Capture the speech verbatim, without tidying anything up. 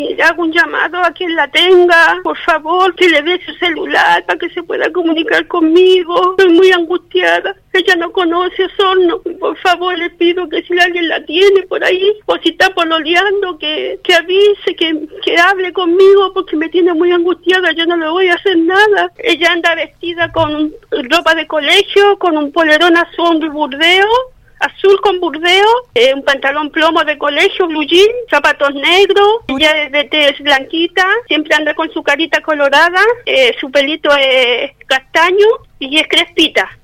Hago un llamado a quien la tenga, por favor, que le dé su celular para que se pueda comunicar conmigo. Estoy muy angustiada. Ella no conoce Osorno. Por favor, le pido que si alguien la tiene por ahí, o si está pololeando, que, que avise, que, que hable conmigo, porque me tiene muy angustiada. Yo no le voy a hacer nada. Ella anda vestida con ropa de colegio, con un polerón azul de burdeo, azul con burdeo, eh, un pantalón plomo de colegio, blue jean, zapatos negros, ella es de tez blanquita, siempre anda con su carita colorada, eh, su pelito es castaño y es crespita.